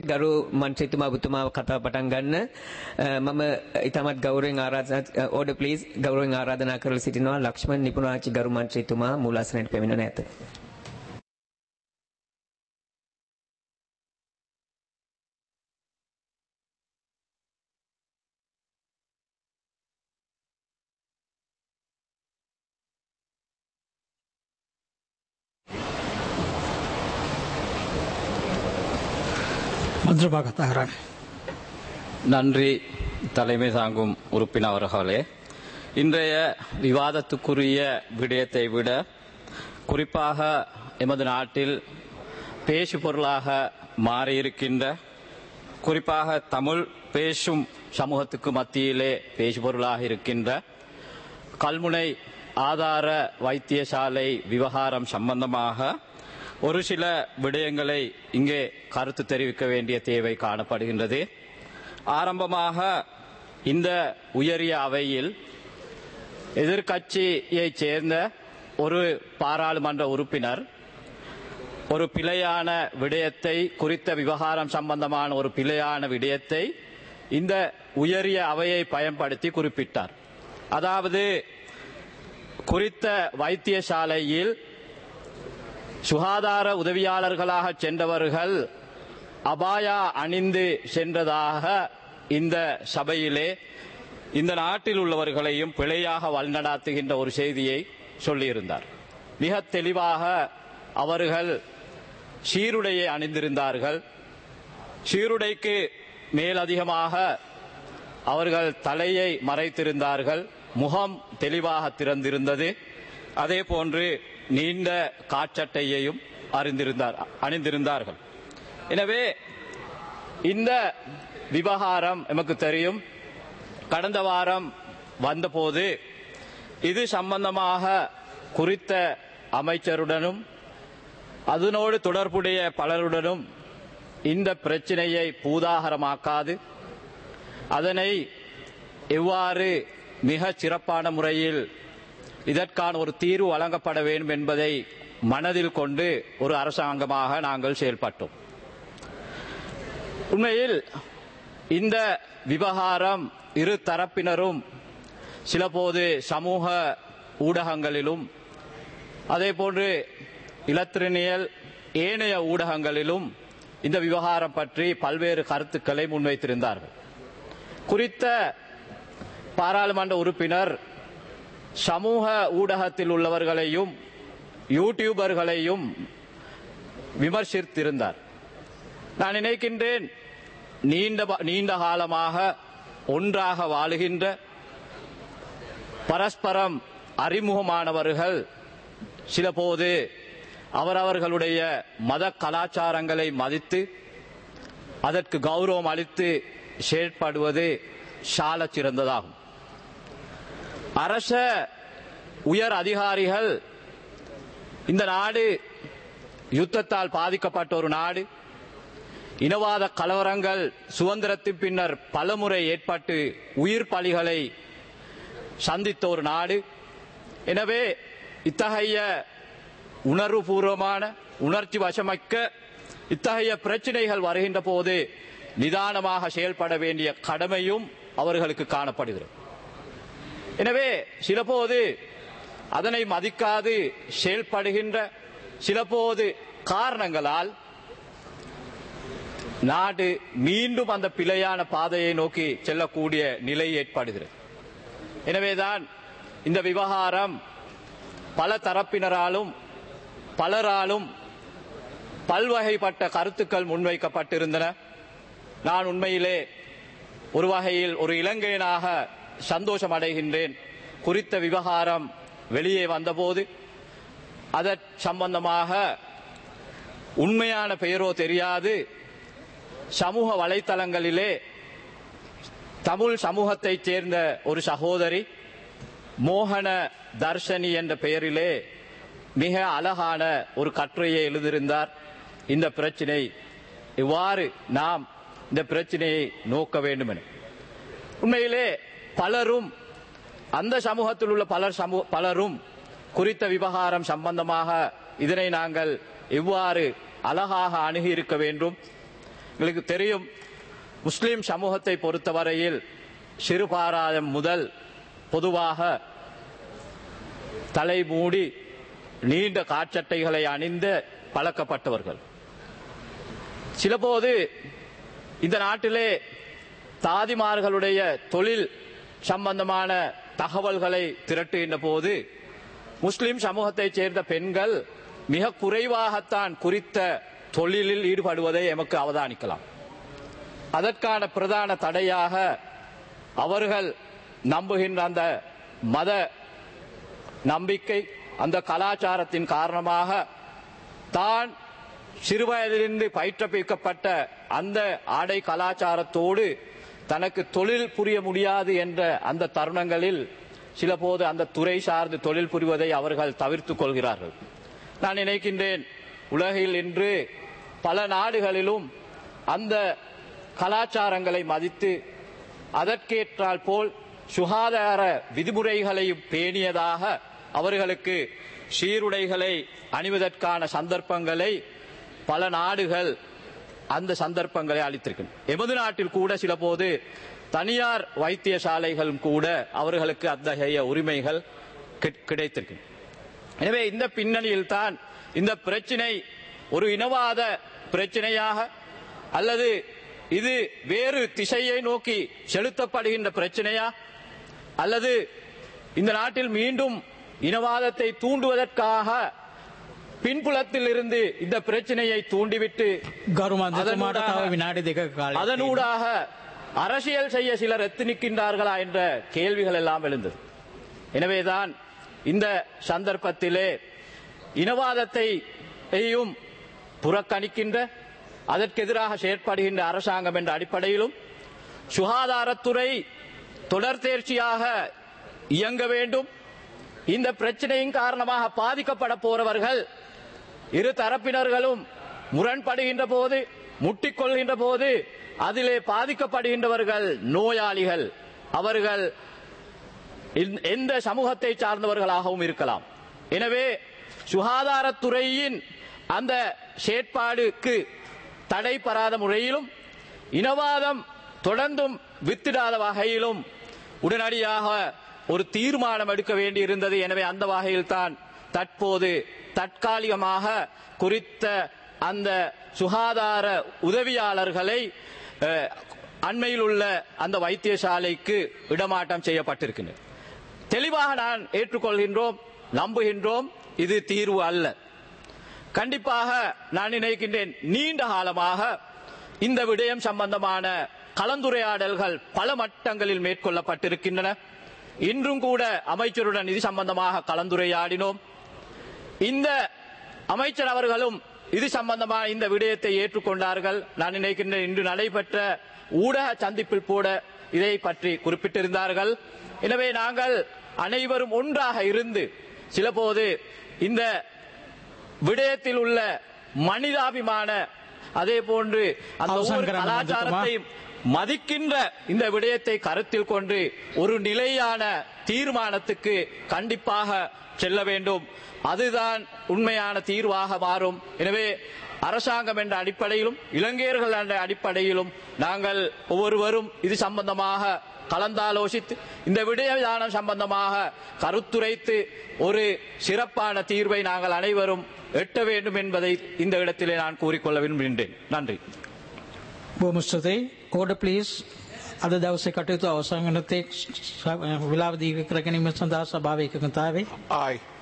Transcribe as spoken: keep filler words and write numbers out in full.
ගරු මන්ත්‍රීතුමා ඔබතුමාව කතාව පටන් ගන්න මම ඉතාමත් ගෞරවයෙන් ආරාධනා ඕඩර් ප්ලීස් ගෞරවයෙන් ආරාධනා කරලා සිටිනවා ලක්ෂ්මන් නිපුණාචි ගරු මන්ත්‍රීතුමා මූලාසනයට පැමිණ නැත. நன்றி தலைமை தாங்கும் உறுப்பினர் அவர்களே. இன்றைய விவாதத்துக்குரிய விடயத்தை விட குறிப்பாக எமது நாட்டில் பேசு பொருளாக மாறியிருக்கின்ற குறிப்பாக தமிழ் பேசும் சமூகத்துக்கு மத்தியிலே பேசு பொருளாக இருக்கின்ற கல்முனை ஆதார வைத்தியசாலை விவகாரம் சம்பந்தமாக ஒரு சில விடயங்களை இங்கே கருத்து தெரிவிக்க வேண்டிய தேவை காணப்படுகின்றது. ஆரம்பமாக இந்த உயரிய அவையில் எதிர்க்கட்சியைச் சேர்ந்த ஒரு பாராளுமன்ற உறுப்பினர் ஒரு பிழையான விடயத்தை குறித்த விவகாரம் சம்பந்தமான ஒரு பிழையான விடயத்தை இந்த உயரிய அவையை பயன்படுத்தி குறிப்பிட்டார். அதாவது குறித்த வைத்தியசாலையில் சுகாதார உதவியாளர்களாக சென்றவர்கள் அபாயா அணிந்து சென்றதாக இந்த சபையிலே இந்த நாட்டில் உள்ளவர்களையும் பிழையாக வழிநடாத்துகின்ற ஒரு செய்தியை சொல்லியிருந்தார். மிக தெளிவாக அவர்கள் சீருடையை அணிந்திருந்தார்கள். சீருடைக்கு மேலதிகமாக அவர்கள் தலையை மறைத்திருந்தார்கள். முகம் தெளிவாக திறந்திருந்தது. அதே போன்று நீண்ட காற்றட்டையையும் அறிந்திருந்தார் அணிந்திருந்தார்கள். எனவே இந்த விவகாரம் நமக்கு தெரியும். கடந்த வாரம் வந்தபோது இது சம்பந்தமாக குறித்த அமைச்சருடனும் அதனோடு தொடர்புடைய பலருடனும் இந்த பிரச்சினையை பூதாகரமாக்காது அதனை எவ்வாறு மிக சிறப்பான முறையில் இதற்கான ஒரு தீர்வு வழங்கப்பட வேண்டும் என்பதை மனதில் கொண்டு ஒரு அரசாங்கமாக நாங்கள் செயல்பட்டோம். உண்மையில் இந்த விவகாரம் இரு தரப்பினரும் சிலபோது சமூக ஊடகங்களிலும் அதேபோன்று இலத்திரனியல் ஏனைய ஊடகங்களிலும் இந்த விவகாரம் பற்றி பல்வேறு கருத்துக்களை முன்வைத்திருந்தார்கள். குறித்த பாராளுமன்ற உறுப்பினர் சமூக ஊடகத்தில் உள்ளவர்களையும் யூடியூபர்களையும் விமர்சித்திருந்தார். நான் நினைக்கின்றேன் நீண்ட நீண்ட காலமாக ஒன்றாக வாழுகின்ற பரஸ்பரம் அறிமுகமானவர்கள் சிலபோது அவரவர்களுடைய மத கலாச்சாரங்களை மதித்து அதற்கு கௌரவம் அளித்து செயற்படுவது சால சிறந்ததாகும். அரச உயர் அதிகாரிகள் இந்த நாடு யுத்தத்தால் பாதிக்கப்பட்ட ஒரு நாடு, இனவாத கலவரங்கள் சுதந்திரத்தின் பின்னர் பலமுறை ஏற்பட்டு உயிர் பலிகளை சந்தித்த ஒரு நாடு. எனவே இத்தகைய உணர்வுபூர்வமான உணர்ச்சி வசமிக்க இத்தகைய பிரச்சனைகள் வருகின்ற போது நிதானமாக செயல்பட வேண்டிய கடமையும் அவர்களுக்கு காணப்படுகிறது. எனவே சிலபோது அதனை மதிக்காது செயல்படுகின்ற சிலபோது காரணங்களால் நாடு மீண்டும் அந்த பிழையான பாதையை நோக்கி செல்லக்கூடிய நிலை ஏற்படுகிறது. எனவேதான் இந்த விவகாரம் பல தரப்பினராலும் பலராலும் பல்வகைப்பட்ட கருத்துக்கள் முன்வைக்கப்பட்டிருந்தன. நான் உண்மையிலே ஒரு வகையில் ஒரு இலங்கையனாக சந்தோஷம் அடைகின்றேன். குறித்த விவகாரம் வெளியே வந்தபோது அதற் சம்பந்தமாக உண்மையான பெயரோ தெரியாது சமூக வலைத்தளங்களிலே தமிழ் சமூகத்தைச் சேர்ந்த ஒரு சகோதரி மோகன தர்ஷனி என்ற பெயரிலே மிக அழகான ஒரு கட்டுரையை எழுதியிருந்தார். இந்த பிரச்சினை இவ்வாறு நாம் இந்த பிரச்சினையை நோக்க வேண்டும் என. உண்மையிலே பலரும் அந்த சமூகத்தில் உள்ள பலர் பலரும் குறித்த விவகாரம் சம்பந்தமாக இதனை நாங்கள் எவ்வாறு அழகாக அணுகி இருக்க வேண்டும், உங்களுக்கு தெரியும், முஸ்லிம் சமூகத்தை பொறுத்தவரையில் சிறுபாராயம் முதல் பொதுவாக தலை மூடி நீண்ட காற்சட்டைகளை அணிந்து பழக்கப்பட்டவர்கள். சிலபோது இந்த நாட்டிலே தாதிமார்களுடைய தொழில் சம்பந்தமான தகவல்களை திரட்டுகின்ற போது முஸ்லிம் சமூகத்தைச் சேர்ந்த பெண்கள் மிக குறைவாகத்தான் குறித்த தொழிலில் ஈடுபடுவதை எமக்கு அவதானிக்கலாம். அதற்கான பிரதான தடையாக அவர்கள் நம்புகின்ற அந்த மத நம்பிக்கை, அந்த கலாச்சாரத்தின் காரணமாக தான் சிறுவயதிலிருந்து பயிற்றுவிக்கப்பட்ட அந்த ஆடை கலாச்சாரத்தோடு தனக்கு தொழில் புரிய முடியாது என்ற அந்த தருணங்களில் சில போது அந்த துறை சார்ந்து தொழில் புரிவதை அவர்கள் தவிர்த்துக் கொள்கிறார்கள். நான் நினைக்கின்றேன், உலகில் இன்று பல நாடுகளிலும் அந்த கலாச்சாரங்களை மதித்து அதற்கேற்றால் போல் சுகாதார விதிமுறைகளையும் பேணியதாக அவர்களுக்கு சீருடைகளை அணிவதற்கான சந்தர்ப்பங்களை பல நாடுகள் அந்த சந்தர்ப்பங்களை அளித்திருக்கின்றன. எமது நாட்டில் கூட சில போது தனியார் வைத்தியசாலைகளும் கூட அவர்களுக்கு அத்தகைய உரிமைகள் கிடைத்திருக்கின்றன. எனவே இந்த பின்னணியில் தான் இந்த பிரச்சினை ஒரு இனவாத பிரச்சினையாக அல்லது இது வேறு திசையை நோக்கி செலுத்தப்படுகின்ற பிரச்சனையா அல்லது இந்த நாட்டில் மீண்டும் இனவாதத்தை தூண்டுவதற்காக பின்புலத்தில் இருந்து இந்த பிரச்சனையை தூண்டிவிட்டு அதனூடாக அரசியல் செய்ய சிலர் எத்தனிக்கின்றார்களா என்ற கேள்விகள் எல்லாம் எழுந்தது. எனவேதான் இந்த சந்தர்ப்பத்திலே இனவாதத்தையும் புறக்கணிக்கின்ற, அதற்கு எதிராக செயற்படுகின்ற அரசாங்கம் என்ற அடிப்படையிலும் சுகாதாரத்துறை தொடர் தேர்ச்சியாக இயங்க வேண்டும். இந்த பிரச்சனையின் காரணமாக பாதிக்கப்பட போறவர்கள் இரு தரப்பினர்களும் முரண்படுகின்ற போது, முட்டிக்கொள்கின்ற போது அதிலே பாதிக்கப்படுகின்றவர்கள் நோயாளிகள், அவர்கள் எந்த சமூகத்தை சார்ந்தவர்களாகவும் இருக்கலாம். எனவே சுகாதாரத்துறையின் அந்த செயற்பாடுக்கு தடைபெறாத முறையிலும் இனவாதம் தொடர்ந்தும் வித்திடாத வகையிலும் உடனடியாக ஒரு தீர்மானம் எடுக்க வேண்டியிருந்தது. எனவே அந்த வகையில் தான் தற்போது தற்காலிகமாக குறித்த அந்த சுகாதார உதவியாளர்களை அண்மையில் உள்ள அந்த வைத்தியசாலைக்கு இடமாற்றம் செய்யப்பட்டிருக்கின்றன. தெளிவாக நான் ஏற்றுக்கொள்கின்றோம், நம்புகின்றோம், இது தீர்வு அல்ல. கண்டிப்பாக நான் நினைக்கின்றேன், நீண்ட காலமாக இந்த விடயம் சம்பந்தமான கலந்துரையாடல்கள் பல மட்டங்களில் மேற்கொள்ளப்பட்டிருக்கின்றன. இன்றும் கூட அமைச்சருடன் இது சம்பந்தமாக கலந்துரையாடினோம். இந்த அமைச்சர் அவர்களும் இது சம்பந்தமாக இந்த விடயத்தை ஏற்றுக்கொண்டார்கள். நான் நினைக்கின்றேன், இன்று நடைபெற்ற ஊடக சந்திப்பில் கூட இதை பற்றி குறிப்பிட்டிருந்தார்கள். எனவே நாங்கள் அனைவரும் ஒன்றாக இருந்து சில போது இந்த விடயத்தில் உள்ள மனிதாபிமான, அதே போன்று அந்த கலாச்சாரத்தை மதிக்கின்ற இந்த விடயத்தை கருத்தில் கொண்டு ஒரு நிலையான தீர்மானத்துக்கு கண்டிப்பாக செல்ல வேண்டும். அதுதான் உண்மையான தீர்வாக மாறும். எனவே அரசாங்கம் என்ற அடிப்படையிலும் இளைஞர்கள் என்ற அடிப்படையிலும் நாங்கள் ஒவ்வொருவரும் இது சம்பந்தமாக கலந்தாலோசித்து இந்த விடயதானம் சம்பந்தமாக கருத்துரைத்து ஒரு சிறப்பான தீர்வை நாங்கள் அனைவரும் எட்ட வேண்டும் என்பதை இந்த இடத்திலே நான் கூறிக்கொள்ள விரும்புகின்றேன். நன்றி. Order please. අද දවසේ කටයුතු අවසන් වෙන තෙක් විලාව දීර්ඝ කර ගැනීම සඳහා සභාව එකඟතාවයේ. Aye.